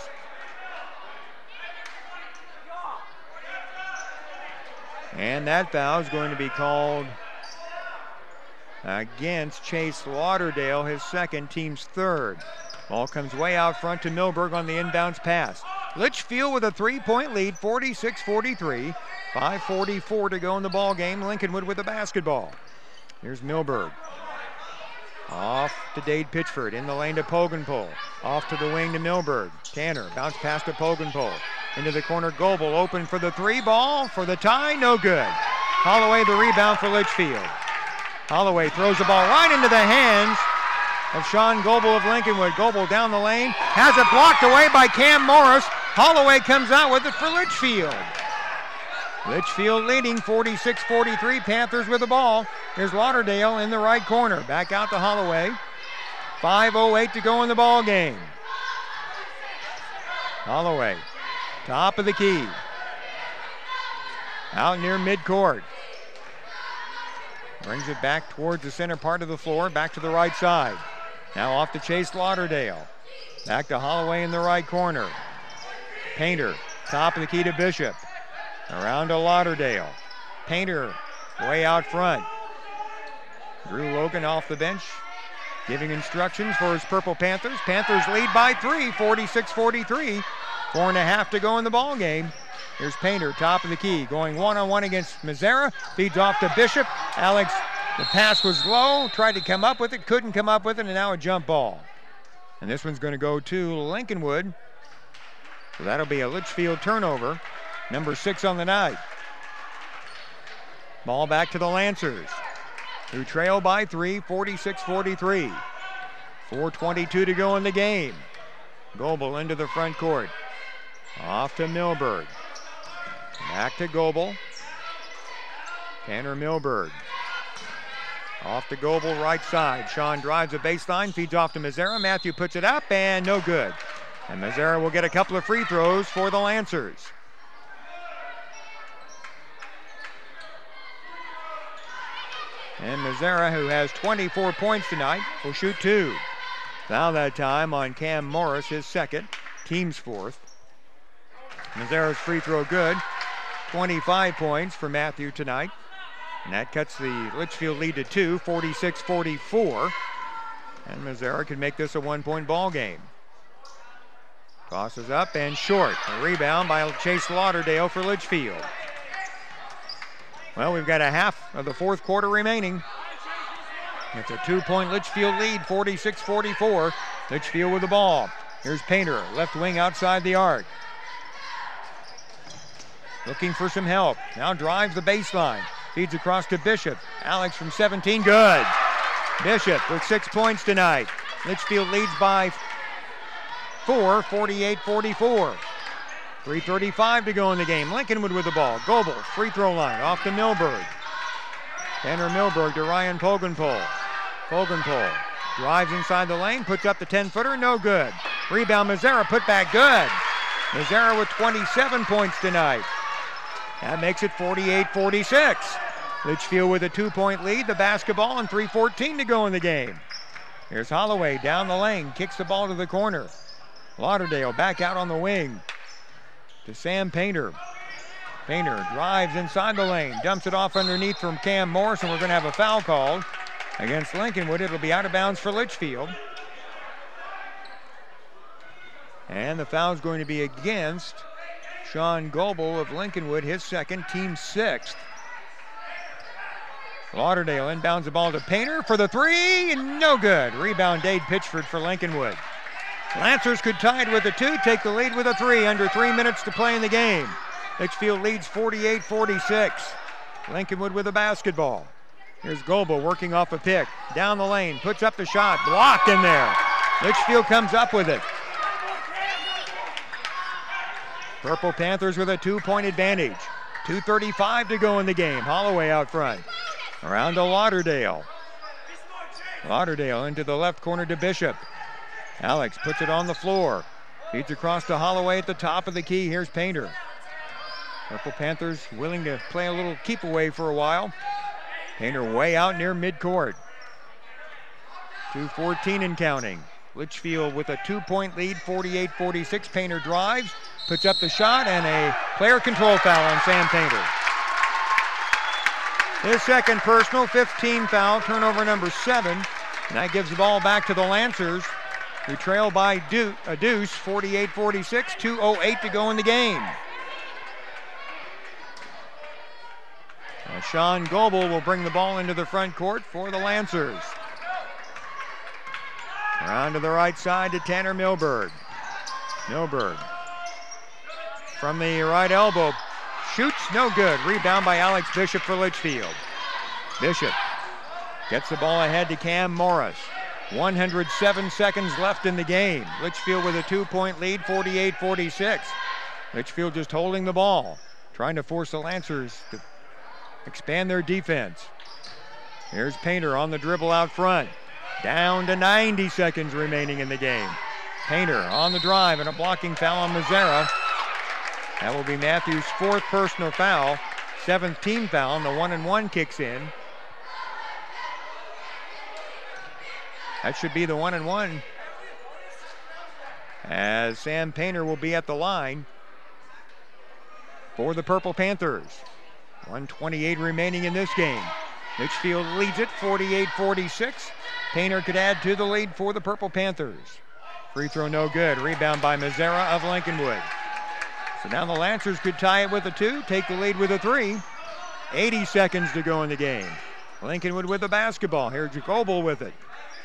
And that foul is going to be called against Chase Lauderdale, his second, team's third. Ball comes way out front to Milberg on the inbounds pass. Litchfield with a three-point lead, forty-six forty-three. five forty-four to go in the ball game. Lincolnwood with the basketball. Here's Milberg. Off to Dade Pitchford, in the lane to Pogenpole. Off to the wing to Milberg. Tanner, bounce pass to Pogenpole. Into the corner, Goebel open for the three ball, for the tie, no good. Holloway the rebound for Litchfield. Holloway throws the ball right into the hands of Sean Goebel of Lincolnwood. Goebel down the lane, has it blocked away by Cam Morris. Holloway comes out with it for Litchfield. Litchfield leading forty-six forty-three, Panthers with the ball. Here's Lauderdale in the right corner. Back out to Holloway. five oh eight to go in the ball game. Holloway, top of the key. Out near midcourt. Brings it back towards the center part of the floor, back to the right side. Now off to Chase Lauderdale. Back to Holloway in the right corner. Painter, top of the key to Bishop. Around to Lauderdale. Painter, way out front. Drew Logan off the bench, giving instructions for his Purple Panthers. Panthers lead by three, forty-six forty-three. Four and a half to go in the ball game. Here's Painter, top of the key, going one-on-one against Mazzara. Feeds off to Bishop. Alex, the pass was low, tried to come up with it, couldn't come up with it, and now a jump ball. And this one's going to go to Lincolnwood. So that'll be a Litchfield turnover, number six on the night. Ball back to the Lancers, who trail by three, forty-six forty-three. four twenty-two to go in the game. Goebel into the front court. Off to Milberg. Back to Goebel. Tanner Milberg. Off to Goebel, right side. Sean drives the baseline, feeds off to Mazzara. Matthew puts it up, and no good. And Mazzara will get a couple of free throws for the Lancers. And Mazzara, who has twenty-four points tonight, will shoot two. Foul that time on Cam Morris, his second, team's fourth. Mazzara's free throw good. twenty-five points for Matthew tonight. And that cuts the Litchfield lead to two, forty-six forty-four. And Mazzara can make this a one-point ball game. Tosses up and short. A rebound by Chase Lauderdale for Litchfield. Well, we've got a half of the fourth quarter remaining. It's a two-point Litchfield lead, forty-six forty-four. Litchfield with the ball. Here's Painter, left wing outside the arc. Looking for some help. Now drives the baseline. Feeds across to Bishop. Alex from seventeen, good. Bishop with six points tonight. Litchfield leads by four, forty-eight forty-four. three thirty-five to go in the game. Lincolnwood with the ball. Goebel, free throw line, off to Milberg. Tanner Milberg to Ryan Pogenpol. Pogenpol drives inside the lane, puts up the ten-footer, no good. Rebound, Mazzara, put back, good. Mazzara with twenty-seven points tonight. That makes it forty-eight forty-six. Litchfield with a two-point lead, the basketball, and three fourteen to go in the game. Here's Holloway down the lane, kicks the ball to the corner. Lauderdale back out on the wing to Sam Painter. Painter drives inside the lane, dumps it off underneath from Cam Morris, and we're going to have a foul called against Lincolnwood. It'll be out of bounds for Litchfield. And the foul is going to be against Sean Goebel of Lincolnwood, his second, team sixth. Lauderdale inbounds the ball to Painter for the three, no good. Rebound, Dade Pitchford for Lincolnwood. Lancers could tie it with a two, take the lead with a three, under three minutes to play in the game. Litchfield leads forty-eight forty-six. Lincolnwood with the basketball. Here's Goebel working off a pick. Down the lane, puts up the shot, blocked in there. Litchfield comes up with it. Purple Panthers with a two-point advantage. two thirty-five to go in the game. Holloway out front. Around to Lauderdale. Lauderdale into the left corner to Bishop. Alex puts it on the floor. Feeds across to Holloway at the top of the key. Here's Painter. Purple Panthers willing to play a little keep away for a while. Painter way out near midcourt. two fourteen and counting. Litchfield with a two-point lead, forty-eight forty-six. Painter drives, puts up the shot, and a player control foul on Sam Painter. His second personal, fifteen foul, turnover number seven. And that gives the ball back to the Lancers, who trail by deuce, a deuce, forty-eight forty-six, two oh eight to go in the game. Now Sean Goebel will bring the ball into the front court for the Lancers. Around to the right side to Tanner Milberg. Milberg from the right elbow. Shoots, no good. Rebound by Alex Bishop for Litchfield. Bishop gets the ball ahead to Cam Morris. one hundred seven seconds left in the game. Litchfield with a two-point lead, forty-eight forty-six. Litchfield just holding the ball, trying to force the Lancers to expand their defense. Here's Painter on the dribble out front. Down to ninety seconds remaining in the game. Painter on the drive and a blocking foul on Mazzara. That will be Matthews' fourth personal foul, seventh team foul, and the one and one kicks in. That should be the one and one, as Sam Painter will be at the line for the Purple Panthers. one twenty-eight remaining in this game. Litchfield leads it forty-eight forty-six. Painter could add to the lead for the Purple Panthers. Free throw no good. Rebound by Mazzara of Lincolnwood. So now the Lancers could tie it with a two, take the lead with a three. eighty seconds to go in the game. Lincolnwood with the basketball. Here's Goebel with it.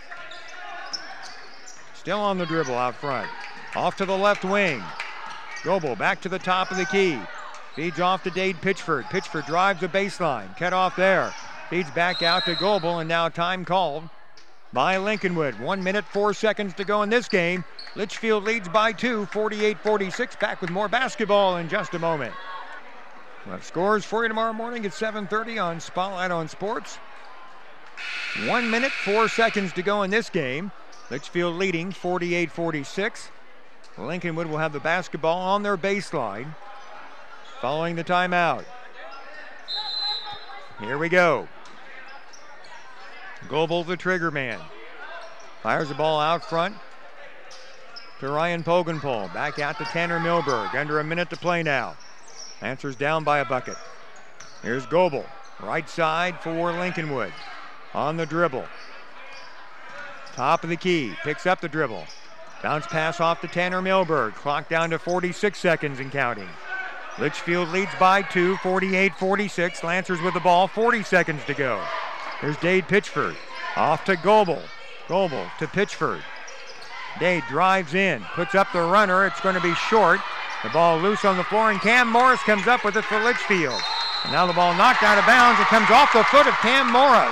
Still on the dribble out front. Off to the left wing. Goebel back to the top of the key. Feeds off to Dade Pitchford. Pitchford drives the baseline. Cut off there. Feeds back out to Goebel, and now time called by Lincolnwood. One minute, four seconds to go in this game. Litchfield leads by two, forty-eight forty-six. Back with more basketball in just a moment. We'll have scores for you tomorrow morning at seven thirty on Spotlight on Sports. One minute, four seconds to go in this game. Litchfield leading forty-eight forty-six. Lincolnwood will have the basketball on their baseline following the timeout. Here we go. Goebel, the trigger man. Fires the ball out front to Ryan Pogenpol. Back out to Tanner Milberg. Under a minute to play now. Lancers down by a bucket. Here's Goebel. Right side for Lincolnwood. On the dribble. Top of the key. Picks up the dribble. Bounce pass off to Tanner Milberg. Clock down to forty-six seconds and counting. Litchfield leads by two, forty-eight forty-six. Lancers with the ball, forty seconds to go. Here's Dade Pitchford. Off to Goebel. Goebel to Pitchford. Dade drives in, puts up the runner. It's going to be short. The ball loose on the floor, and Cam Morris comes up with it for Litchfield. And now the ball knocked out of bounds. It comes off the foot of Cam Morris.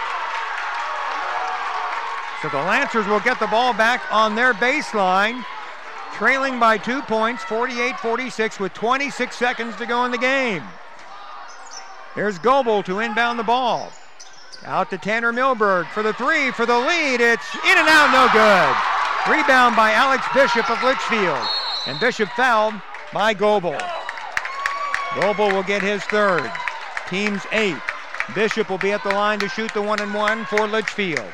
So the Lancers will get the ball back on their baseline, trailing by two points, forty-eight forty-six, with twenty-six seconds to go in the game. Here's Goebel to inbound the ball. Out to Tanner Milberg for the three, for the lead. It's in and out, no good. Rebound by Alex Bishop of Litchfield. And Bishop fouled by Goebel. Goebel will get his third. Team's eight. Bishop will be at the line to shoot the one and one for Litchfield.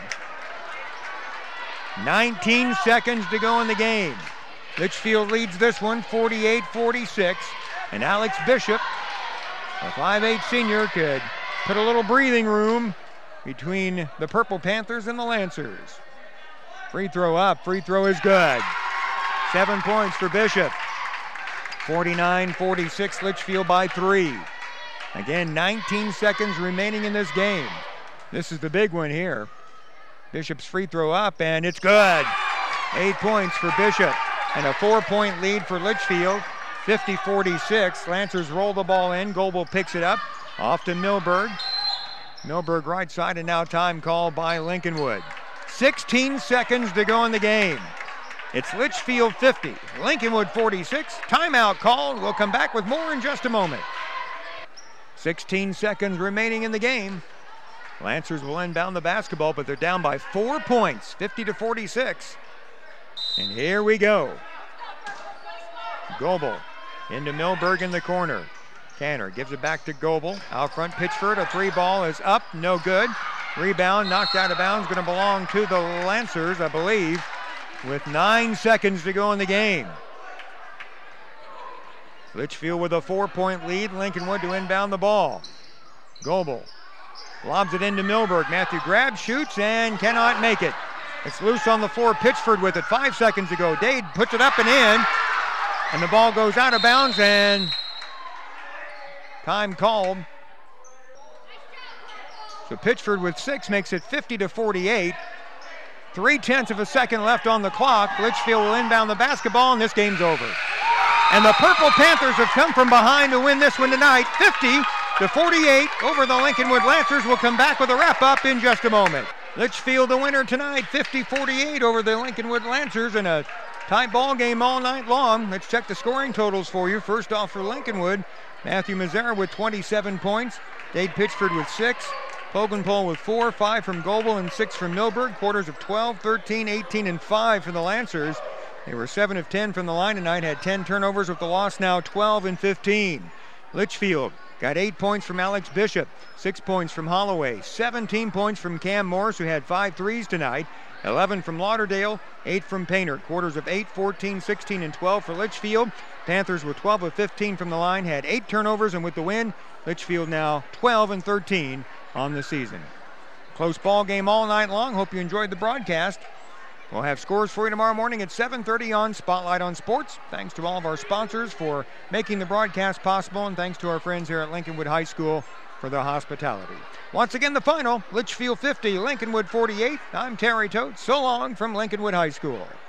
nineteen seconds to go in the game. Litchfield leads this one forty-eight forty-six. And Alex Bishop, a five eight senior, could put a little breathing room between the Purple Panthers and the Lancers. Free throw up. Free throw is good. Seven points for Bishop. forty-nine forty-six, Litchfield by three. Again, nineteen seconds remaining in this game. This is the big one here. Bishop's free throw up, and it's good. Eight points for Bishop, and a four-point lead for Litchfield, fifty forty-six. Lancers roll the ball in. Goebel picks it up. Off to Milberg. Milberg right side, and now time called by Lincolnwood. sixteen seconds to go in the game. It's Litchfield fifty, Lincolnwood forty-six. Timeout called. We'll come back with more in just a moment. sixteen seconds remaining in the game. Lancers will inbound the basketball, but they're down by four points, fifty to forty-six. And here we go. Goebel into Milberg in the corner. Tanner gives it back to Goebel. Out front, Pitchford. A three ball is up, no good. Rebound, knocked out of bounds, going to belong to the Lancers, I believe, with nine seconds to go in the game. Litchfield with a four-point lead. Lincolnwood to inbound the ball. Goebel lobs it into Milberg. Matthew grabs, shoots, and cannot make it. It's loose on the floor. Pitchford with it. Five seconds to go. Dade puts it up and in, and the ball goes out of bounds, and time called. So Pitchford with six makes it fifty to forty-eight. Three-tenths of a second left on the clock. Litchfield will inbound the basketball, and this game's over. And the Purple Panthers have come from behind to win this one tonight, fifty to forty-eight over the Lincolnwood Lancers. Will come back with a wrap-up in just a moment. Litchfield the winner tonight, fifty forty-eight over the Lincolnwood Lancers, in a tight ball game all night long. Let's check the scoring totals for you. First off for Lincolnwood, Matthew Mazzara with twenty-seven points. Dade Pitchford with six. Bougainville with four, five from Goble and six from Millburg. Quarters of twelve, thirteen, eighteen, and five for the Lancers. They were seven of ten from the line tonight, had ten turnovers with the loss now twelve and fifteen. Litchfield got eight points from Alex Bishop, six points from Holloway, seventeen points from Cam Morris, who had five threes tonight, eleven from Lauderdale, eight from Painter. Quarters of eight, fourteen, sixteen, and twelve for Litchfield. Panthers were twelve of fifteen from the line, had eight turnovers, and with the win, Litchfield now twelve and thirteen on the season. Close ball game all night long. Hope you enjoyed the broadcast. We'll have scores for you tomorrow morning at seven thirty on Spotlight on Sports. Thanks to all of our sponsors for making the broadcast possible, and thanks to our friends here at Lincolnwood High School for their hospitality. Once again, the final, Litchfield fifty, Lincolnwood forty-eight. I'm Terry Toth. So long from Lincolnwood High School.